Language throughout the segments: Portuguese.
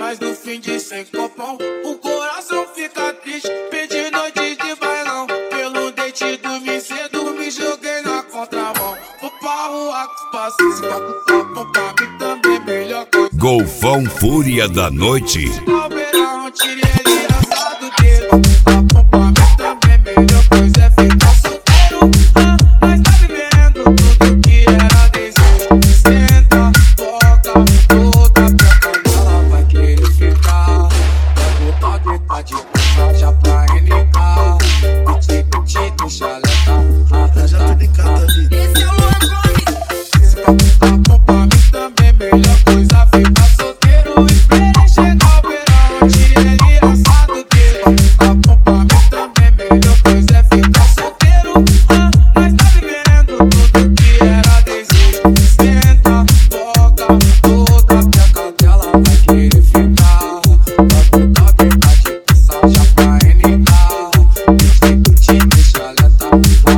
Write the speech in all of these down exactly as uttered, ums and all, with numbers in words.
Mas no fim de sem copão, o coração fica triste. Perdi noite de bailão, pelo dente dormi cedo, me joguei na contramão. Vou pra rua com os passos, papo papo pra mim também melhor coisa. Golfão Fúria da Noite. Calbeirão, tirei ele assado dele. Papo pra mim também melhor coisa é ficar solteiro. Ah, nós tá vivendo tudo que era desejo. Senta, toca, toda pra ela vai querer ficar. Vai botar detalhe de puxar já pra N K. Piti, piti, do chaleta. Já tô de cada vida. Esse é o Luan Gomes. Papo pra mim também melhor coisa ficar solteiro. Esperei chegar o verão, tirei ele assado dele. Papo pra mim também melhor coisa é ficar solteiro. Ah, nós tá vivendo tudo que era desejo. Senta, toca, toda peca dela vai querer ficar. Vai botar detalhe de puxar já pra N K. Piti, piti, deixa ela tá.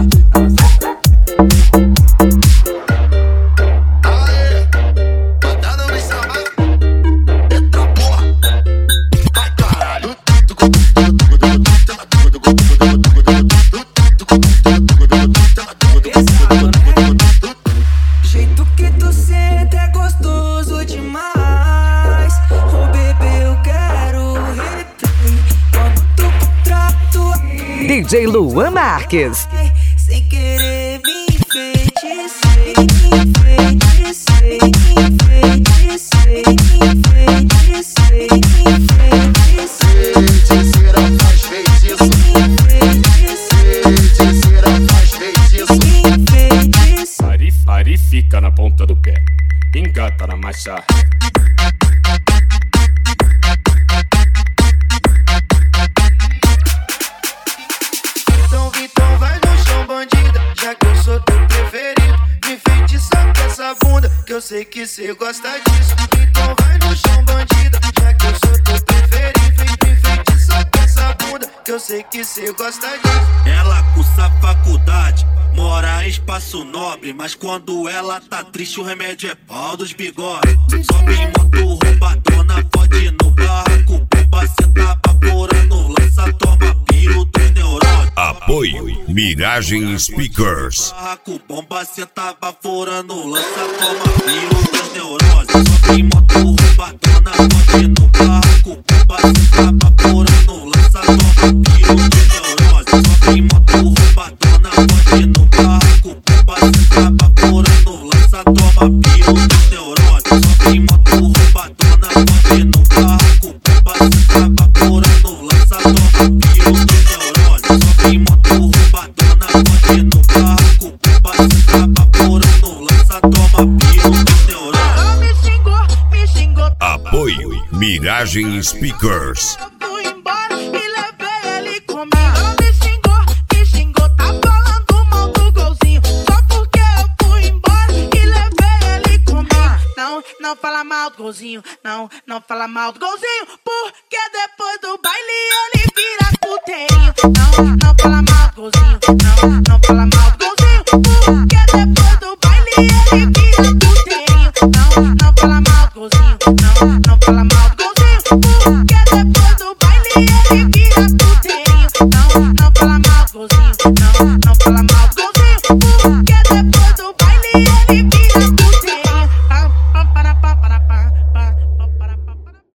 Aê, mandando me chamar. Eita porra, vai caralho. Jeito que tu senta é gostoso demais. Oh bebê, eu quero replay. Quando tu trato D J Luan Marques. sem querer me enfeitiçei, enfeitiçei, enfeitiçei, enfeitiçei, enfeitiçei, Feiticeira faz feitiço. Feiticeira faz feitiço. enfeitiçei. Ari, Ari fica na ponta do pé, engata na marcha. Então, Vitão, vai no chão, bandida, já que eu sou teu preferido. Me enfeitiça com essa bunda, que eu sei que cê gosta disso. Então vai no chão, bandida, já que eu sou teu preferido. Me enfeitiça com essa bunda, que eu sei que cê gosta disso. Ela cursa faculdade, mora em espaço nobre, mas quando ela tá triste o remédio é pau dos bigodes. Sobe em moto roubadona, pode ir no barraco, bomba, cê tá vaporando, lança, toma piro dos neurônios. Apoio Miragem Speakers. Barraco, bomba, cê tá vaporando, lança, toma piro dos neurônios. Sobe em moto roubadona, pode ir no barraco, bomba, cê tá vaporando, lança, toma piro dos neurônios. Sobe em moto roubadona, pode ir no barraco, bomba, cê tá vaporando, lança, toma piro dos neurônios. Sobe em moto roubadona, pode ir no barraco, bomba, cê tá vaporando, lança, toma piro dos neurônios. Sobe em moto roubadona, pode ir no barraco, bomba, cê tá vaporando, lança, toma piro dos neurônios. Ela me xingou, me xingou. Apoio Miragem Speakers. Eu fui embora e levei ele comigo. Ela me xingou, me xingou. Tá falando mal do golzinho. Só porque eu fui embora e levei ele comigo. Não, não fala mal do golzinho. Não, não fala mal do golzinho. Porque depois do baile ele vira puteirinho. Não, não fala mal do golzinho. Não, não fala mal.